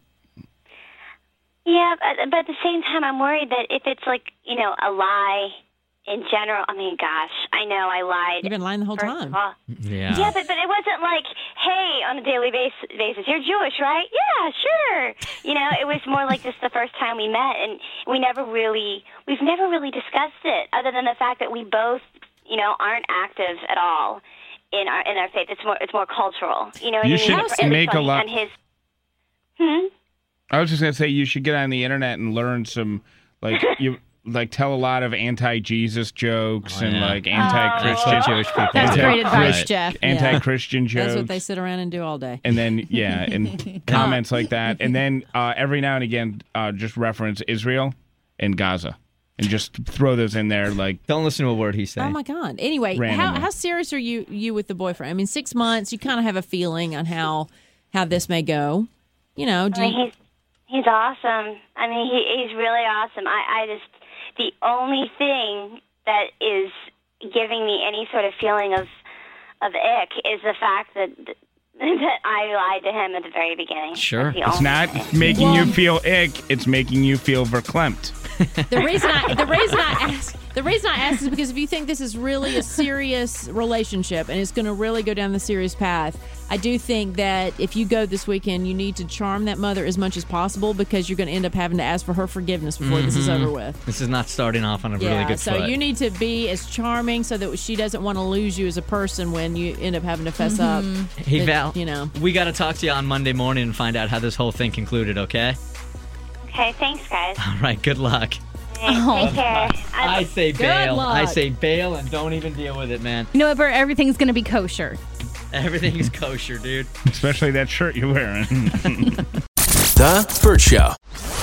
Yeah, but, but at the same time, I'm worried that if it's like, you know, a lie in general, I mean, gosh, I know I lied. You've been lying the whole first time. of all. Yeah. Yeah, but, but it wasn't like, hey, on a daily base, basis, you're Jewish, right? Yeah, sure. You know, it was more like just the first time we met, and we never really, we've never really discussed it, other than the fact that we both, you know, aren't active at all in our in our faith. It's more it's more cultural. You know what You I mean? should make a lot- And his, hmm? I was just gonna say you should get on the internet and learn some like you like tell a lot of anti-Jesus jokes Oh, and yeah. like anti-Christian Oh. Jewish people. That's Anti- great advice, right. Jeff. Anti-Christian jokes. That's what they sit around and do all day. And then yeah, and comments like that, and then uh, every now and again, uh, just reference Israel and Gaza, and just throw those in there. Like, don't listen to a word he says. Oh my God! Anyway, how, Randomly. how serious are you you with the boyfriend? I mean, six months. You kind of have a feeling on how how this may go. You know, do I you, mean, he's he's awesome. I mean, he, he's really awesome. I, I just the only thing that is giving me any sort of feeling of of ick is the fact that that I lied to him at the very beginning. sure, That's the it's only not thing. making you feel ick; it's making you feel verklempt. the reason I the reason I ask the reason I ask is because if you think this is really a serious relationship and it's going to really go down the serious path, I do think that if you go this weekend, you need to charm that mother as much as possible because you're going to end up having to ask for her forgiveness before this is Mhm. over with. This is not starting off on a Yeah, really good so foot. you need to be as charming so that she doesn't want to lose you as a person when you end up having to fess up. Hey, That, Val, you know. we got to talk to you on Monday morning and find out how this whole thing concluded, okay? Okay, thanks, guys. All right, good luck. Hey, take care. I say Good bail. I luck. say bail and don't even deal with it, man. You know what, Bert? Everything's going to be kosher. Everything's kosher, dude. Especially that shirt you're wearing. The Bert Show.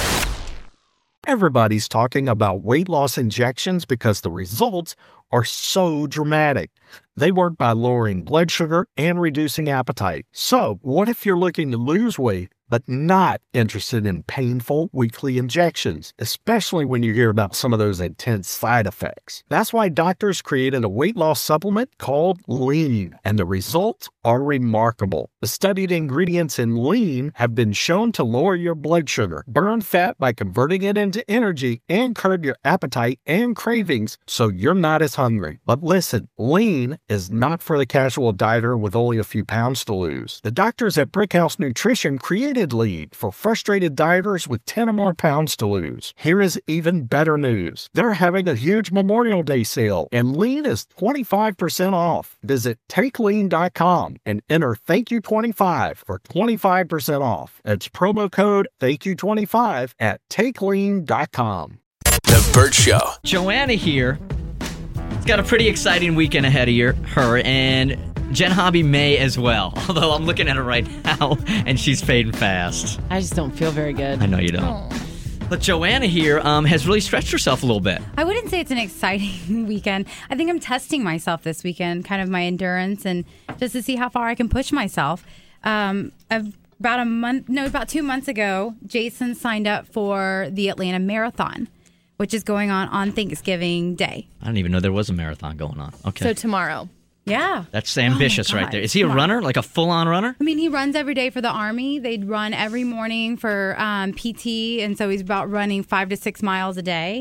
Everybody's talking about weight loss injections because the results are so dramatic. They work by lowering blood sugar and reducing appetite. So, what if you're looking to lose weight but not interested in painful weekly injections, especially when you hear about some of those intense side effects? That's why doctors created a weight loss supplement called Lean, and the results are remarkable. The studied ingredients in Lean have been shown to lower your blood sugar, burn fat by converting it into energy, and curb your appetite and cravings so you're not as hungry. But listen, Lean is not for the casual dieter with only a few pounds to lose. The doctors at Brickhouse Nutrition created Lean for frustrated dieters with ten or more pounds to lose. Here is even better news. They're having a huge Memorial Day sale, and Lean is twenty-five percent off. Visit take lean dot com and enter thank you twenty-five for twenty-five percent off. It's promo code thank you twenty-five at take lean dot com. The Bert Show. Joanna here. It's got a pretty exciting weekend ahead of your, her, and Jen Hobby may as well. Although I'm looking at her right now, and she's fading fast. I just don't feel very good. I know you don't. But Joanna here um, has really stretched herself a little bit. I wouldn't say it's an exciting weekend. I think I'm testing myself this weekend, kind of my endurance, and just to see how far I can push myself. Um, about a month, no, about two months ago, Jason signed up for the Atlanta Marathon, which is going on on Thanksgiving Day. I didn't even know there was a marathon going on. Okay. So tomorrow. Yeah. That's ambitious Oh my right God. there. Is he a Tomorrow. runner? Like a full-on runner? I mean, he runs every day for the Army. They'd run every morning for um, P T, and so he's about running five to six miles a day.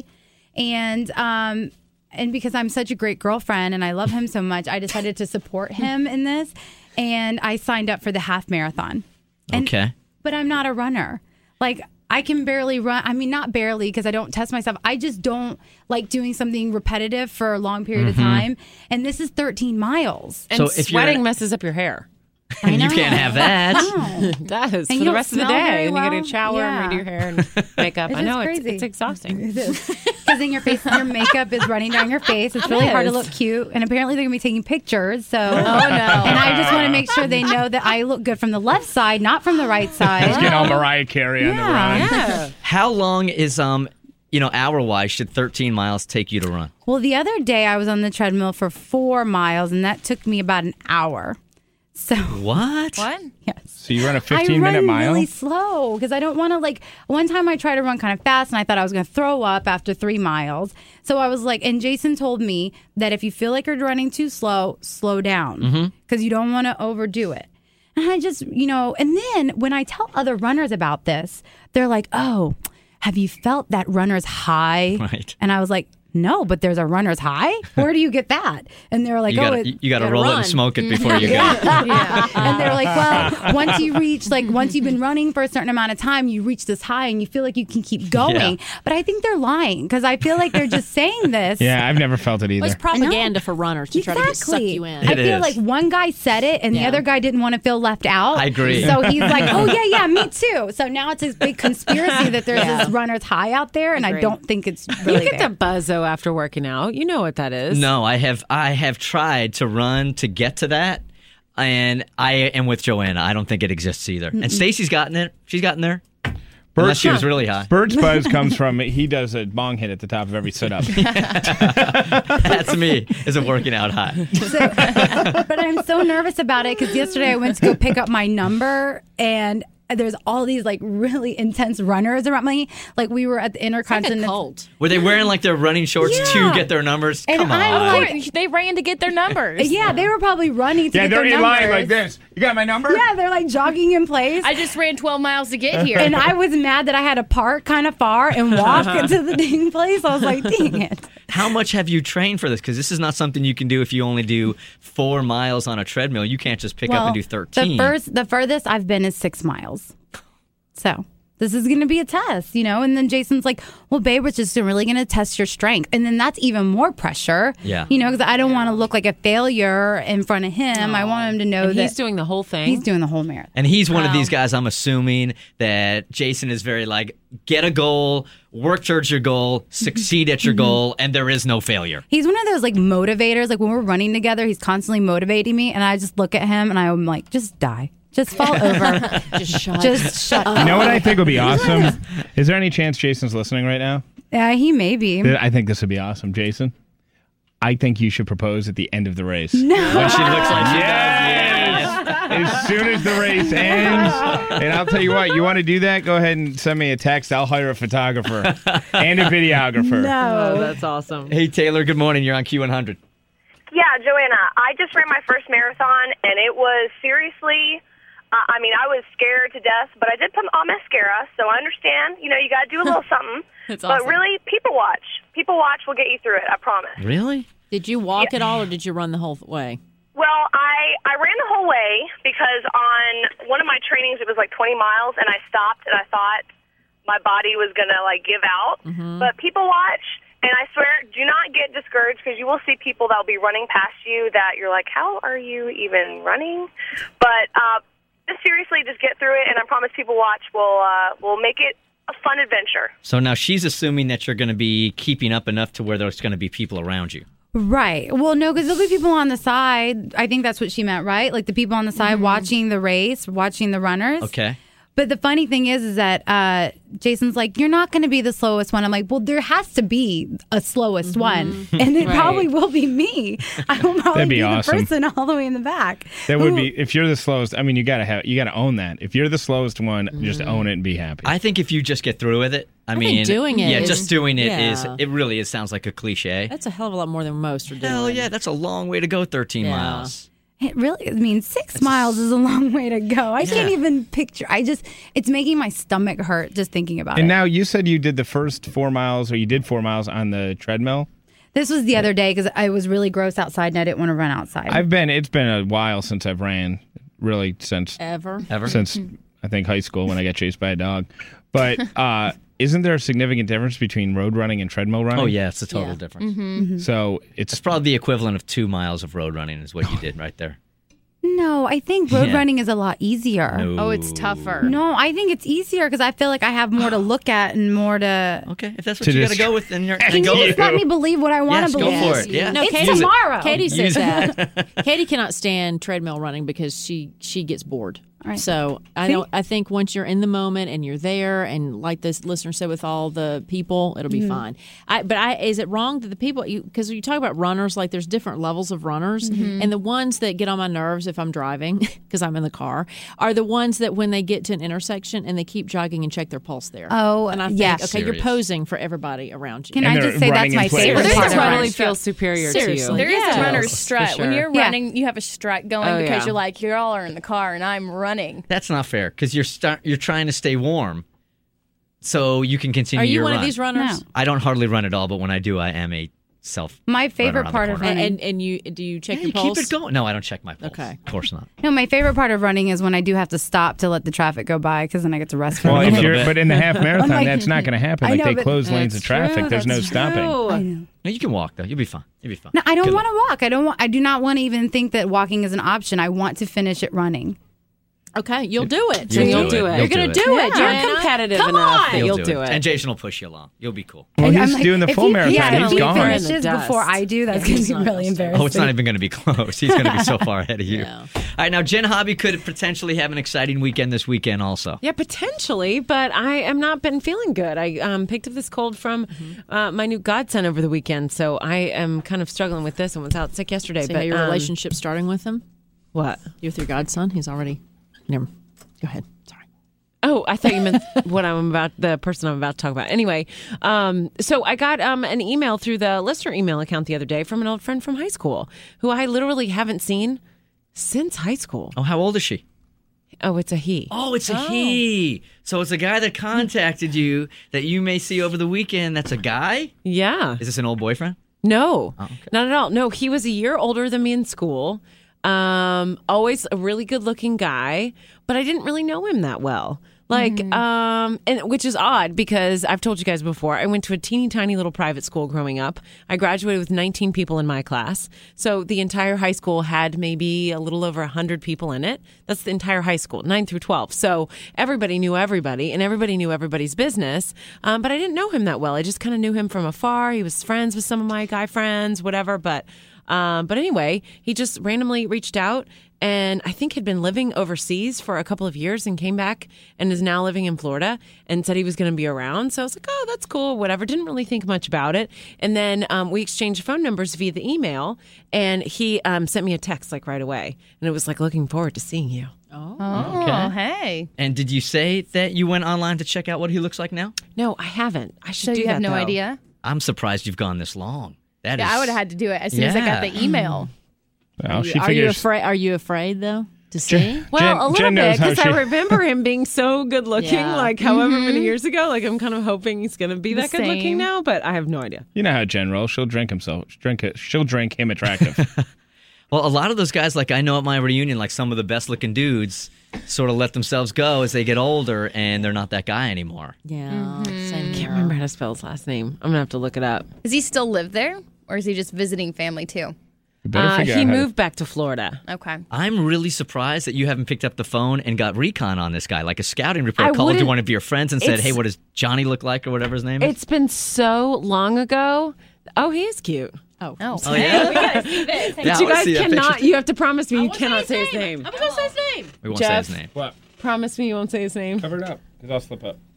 And um, and because I'm such a great girlfriend and I love him so much, I decided to support him in this, and I signed up for the half marathon. And, Okay. But I'm not a runner. Like, I can barely run. I mean, not barely because I don't test myself. I just don't like doing something repetitive for a long period of Mhm. time. And this is thirteen miles. And So if you're- sweating messes up your hair. You can't have that. It does And for you the don't rest of the smell day. very And you get well. a shower Yeah. and redo your hair and makeup. It's I know just it's, crazy. it's exhausting. It is. Because then your face, your makeup is running down your face. It's It really hard to is. look cute. And apparently they're going to be taking pictures. So, Oh, no. And I just want to make sure they know that I look good from the left side, not from the right side. Let's get all Mariah Carey on the run. Yeah. How long is, um, you know, hour-wise, should thirteen miles take you to run? Well, the other day I was on the treadmill for four miles, and that took me about an hour. So What? What? Yes. So you run a I fifteen run minute mile? really slow because I don't want to like. One time I tried to run kind of fast and I thought I was going to throw up after three miles. So I was like, and Jason told me that if you feel like you're running too slow, slow down Mhm. because you don't want to overdo it. And I just, you know, and then when I tell other runners about this, they're like, "Oh, have you felt that runner's high?" Right. And I was like, no, but there's a runner's high. Where do you get that? And they're like, you oh, gotta, it, you got to roll run. it and smoke it before you go. yeah. yeah. And they're like, well, once you reach, like, once you've been running for a certain amount of time, you reach this high and you feel like you can keep going. Yeah. But I think they're lying because I feel like they're just saying this. Yeah, I've never felt it either. Well, it's propaganda for runners to try to get, suck you in. I It feel is. like one guy said it and the Yeah. other guy didn't want to feel left out. I agree. So he's like, oh, yeah, yeah, me too. So now it's this big conspiracy that there's Yeah. this runner's high out there, and I Agreed. don't think it's really You get there. the buzzo after working out. You know what that is. No, I have I have tried to run to get to that, and I am with Joanna. I don't think it exists either. And Stacy's gotten it. She's gotten there. Unless she was really high. Bird's buzz comes from he does a bong hit at the top of every sit up. That's me. Is a working out high. So, but I'm so nervous about it because yesterday I went to go pick up my number and there's all these like really intense runners around me. Like we were at the Intercontinental. Cult. Were they wearing like their running shorts Yeah. to get their numbers? And Come on. I'm like, They ran to get their numbers. yeah, they were probably running to Yeah, get they're their in numbers. line like this. You got my number? Yeah, they're like jogging in place. I just ran twelve miles to get here. And I was mad that I had to park kind of far and walk into the dang place. I was like, dang it. How much have you trained for this? Because this is not something you can do if you only do four miles on a treadmill. You can't just pick up Well, and do thirteen. The first, the furthest I've been is six miles. So this is going to be a test, you know? And then Jason's like, well, babe, we're just really going to test your strength. And then that's even more pressure. Yeah. You know, because I don't want to look like a failure in front of him. I want him to know And that he's doing the whole thing. he's doing the whole marathon. And he's one of Wow. these guys, I'm assuming, that Jason is very like, get a goal, work towards your goal, succeed at your Mhm. goal, and there is no failure. He's one of those like motivators. Like when we're running together, he's constantly motivating me. And I just look at him and I'm like, just die. Just fall over. Just shut Just shut up. You know what I think would be awesome? Is there any chance Jason's listening right now? Yeah, he may be. I think this would be awesome, Jason. I think you should propose at the end of the race. No. When she looks like she Yes! As soon as the race ends, and I'll tell you what, you want to do that? Go ahead and send me a text. I'll hire a photographer and a videographer. Oh, that's awesome. Hey, Taylor, good morning. You're on Q one hundred. Yeah, Joanna, I just ran my first marathon, and it was seriously, uh, I mean, I was scared to death, but I did put on mascara, so I understand. You know, you got to do a little something. That's But awesome. really, people watch. People watch will get you through it, I promise. Really? Did you walk at all, or did you run the whole way? Well, I, I ran the whole way because on one of my trainings, it was like twenty miles, and I stopped, and I thought my body was going to, like, give out. Mm-hmm. But people watch. And I swear, do not get discouraged because you will see people that will be running past you that you're like, how are you even running? But uh, just seriously, just get through it, and I promise people watch will uh, will make it a fun adventure. So now she's assuming that you're going to be keeping up enough to where there's going to be people around you. Right. Well, no, because there'll be people on the side. I think that's what she meant, right? Like the people on the side watching the race, watching the runners. Okay. But the funny thing is, is that uh, Jason's like, you're not going to be the slowest one. I'm like, well, there has to be a slowest one. And it Right. probably will be me. I will probably That'd be be, awesome. the person all the way in the back. That would who- be if you're the slowest. I mean, you gotta have you gotta own that. If you're the slowest one, just own it and be happy. I think if you just get through with it, I, I think mean, doing it yeah, is- just doing it is. yeah. It really is sounds like a cliche. That's a hell of a lot more than most are doing. Hell yeah, that's a long way to go. Thirteen Yeah. miles. It really, I mean, six miles is a long way to go. I can't even picture. I just, it's making my stomach hurt just thinking about And it. now you said you did the first four miles, or you did four miles on the treadmill. This was the other day because I was really gross outside and I didn't want to run outside. I've been. It's been a while since I've ran. Really, since Ever? Ever? since I think high school when I got chased by a dog. But uh, isn't there a significant difference between road running and treadmill running? Oh yeah, it's a total difference. Mm-hmm. So it's It's probably the equivalent of two miles of road running is what you did right there. No, I think road Yeah. running is a lot easier. No. Oh, it's tougher. No, I think it's easier because I feel like I have more to look at and more to. Okay, if that's what To you got to dis- go with, then you're Can then you go just with let it. me believe what I want Yes, to go believe? for it. Yeah. No, It's Katie, tomorrow. Katie says Use it. that. Katie cannot stand treadmill running because she she gets bored. Right. So I See? don't. I think once you're in the moment and you're there, and like this listener said, with all the people, it'll be Mhm. fine. I, but I, is it wrong that the people? Because you, you talk about runners, like there's different levels of runners, Mhm. and the ones that get on my nerves if I'm driving because I'm in the car are the ones that when they get to an intersection and they keep jogging and check their pulse there. Oh, and I think, yes. okay, you're Serious. posing for everybody around you. Can And I they're just say that's running in my place. favorite There's part a of runner running? feel superior Seriously. to There you. is Yeah. a runner's For strut. When sure. you're Yeah. running, you have a strut going Oh, because yeah. you're like, you all are in the car and I'm running. That's not fair because you're start, you're trying to stay warm. so you can continue Are you your one run. of these runners? I don't hardly run at all, but when I do, I am a self. My favorite runner on part the of corner. running. And, and you do you check Yeah, your you pulse? keep it going. No, I don't check my pulse. Okay. Of course not. No, my favorite part of running is when I do have to stop to let the traffic go by because then I get to rest for Well, a if minute. you're, but in the half marathon, I'm like- that's not going to happen. I Like know, they but- close lanes of That's traffic. true, There's no that's stopping. true. I know. No, you can walk though. You'll be fine. You'll be fine. No, I don't Good want luck. to walk. I don't want. I do not want to even think that walking is an option. I want to finish it running. Okay, you'll do it. You'll You'll do do it. it. You're going to do it. You're Joanna. competitive Come enough on. that You'll you'll do, do it. it. And Jason will push you along. You'll be cool. Well, And he's I'm like, doing the if full he- marathon. Yeah, He's if gone. he In the finishes dust. before I do, that's going to be really embarrassing. Oh, it's not even going to be close. He's going to be so far ahead of you. Yeah. All right, now Jen Hobby could potentially have an exciting weekend this weekend also. Yeah, potentially, but I have not been feeling good. I um, picked up this cold from uh, my new godson over the weekend, so I am kind of struggling with this and was out sick yesterday. See but how your um, relationship starting with him? What? You with your godson? He's already. Never. Go ahead. Sorry. Oh, I thought you meant what I'm about, the person I'm about to talk about. Anyway, um, so I got um, an email through the listener email account the other day from an old friend from high school who I literally haven't seen since high school. Oh, how old is she? Oh, it's a he. Oh, it's a he. So it's a guy that contacted you that you may see over the weekend. That's a guy? Yeah. Is this an old boyfriend? No, Oh, okay. not at all. No, he was a year older than me in school. Um, always a really good looking guy, but I didn't really know him that well. Like, um, and which is odd because I've told you guys before, I went to a teeny tiny little private school growing up. I graduated with nineteen people in my class. So the entire high school had maybe a little over one hundred people in it. That's the entire high school, nine through twelve. So everybody knew everybody and everybody knew everybody's business. Um, but I didn't know him that well. I just kind of knew him from afar. He was friends with some of my guy friends, whatever. But Um, but anyway, he just randomly reached out and I think had been living overseas for a couple of years and came back and is now living in Florida and said he was going to be around. So I was like, oh, that's cool, whatever. Didn't really think much about it. And then um, we exchanged phone numbers via the email and he um, sent me a text like right away. And it was like, looking forward to seeing you. Oh, Okay. hey. And did you say that you went online to check out what he looks like now? No, I haven't. I should So do you that have no though. idea? I'm surprised you've gone this long. That Yeah, is- I would have had to do it as soon as I got Yeah. the email. Well, she are you figures. afraid? Are you afraid though to see? Well, Jen- a little Jen bit knows how because I she- remember him being so good looking, Yeah. like however many years ago. Like I'm kind of hoping he's going to be The that good looking same. now, but I have no idea. You know how Jen rolls. She'll drink himself. Drink it. She'll drink him attractive. Well, a lot of those guys, like I know at my reunion, like some of the best looking dudes sort of let themselves go as they get older and they're not that guy anymore. Yeah. Same Can't remember how to spell his last name. I'm gonna have to look it up. Does he still live there? Or is he just visiting family too? You better Uh, figure he out how to- moved back to Florida. Okay. I'm really surprised that you haven't picked up the phone and got recon on this guy, like a scouting report, I called you wouldn't- one of your friends and said, It's- hey, what does Johnny look like or whatever his name is? It's been so long ago. Oh, he is cute. Oh. Oh, Oh, yeah? we gotta see this. But Yeah, I you wanna guys see that cannot. picture. You have to promise me you cannot say his name. I'm gonna say his name. We won't Jeff. say his name. What? Promise me you won't say his name. Cover it up, because I'll slip up.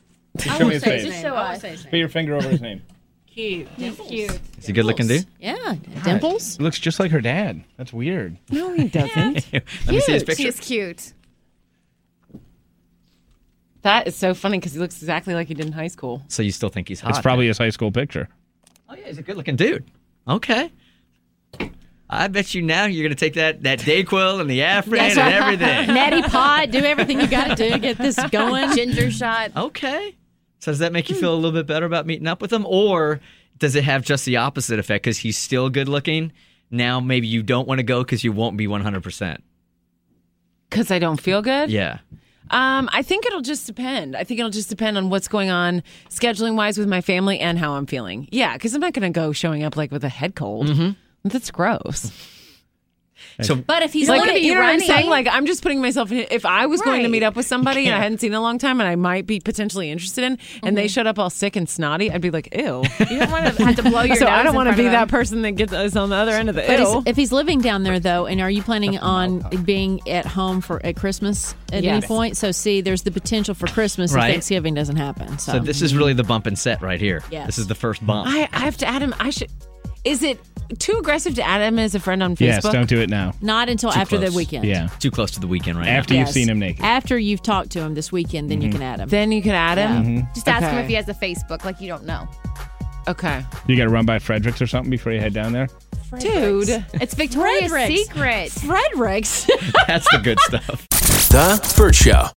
I Show me won't his say his face. name. Show I won't us. say his name. Put your finger over his name. Cute. He's cute. Is he a good looking dude? Yeah. Dimples. It looks just like her dad. That's weird. No, he doesn't. Let me see his He picture. is cute. That is so funny because he looks exactly like he did in high school. So you still think he's hot? It's probably his high school picture. Oh, yeah, he's a good looking dude. Okay. I bet you now you're going to take that, that Dayquil and the Afrin and everything. Natty pot. Do everything you got to do to get this going. Ginger shot. Okay. So does that make you feel a little bit better about meeting up with him? Or does it have just the opposite effect because he's still good looking? Now maybe you don't want to go because you won't be one hundred percent. Because I don't feel good? Yeah. Um, I think it'll just depend. I think it'll just depend on what's going on scheduling wise with my family and how I'm feeling. Yeah, because I'm not going to go showing up like with a head cold. Mm-hmm. That's gross. So, But if he's Like, looking at you you know what I'm running, saying? Like, I'm just putting myself in. If I was going to Right. meet up with somebody and I hadn't seen in a long time and I might be potentially interested in, and they showed up all sick and snotty, I'd be like, ew. You don't want to have to blow your so nose I don't in want to front be of that him. person that gets us on the other end of the But ew. is- if he's living down there though, and are you planning on being at home for at Christmas at any Yes. point? So see, there's the potential for Christmas Right. if Thanksgiving doesn't happen. So, so this is really the bump and set right here. Yes. This is the first bump. I, I have to add him. I should. Is it too aggressive to add him as a friend on Facebook? Yes, don't do it now. not until Too after close. the weekend. Yeah. Too close to the weekend right After now. you've Yes. seen him naked. After you've talked to him this weekend, then you can add him. Then you can add him. Just ask him Okay. if he has a Facebook, like you don't know. Okay, You got to run by Fredericks or something before you head down there? dude. It's Victoria's Fredericks. Secret. Fredericks. That's the good stuff. The Burt Show.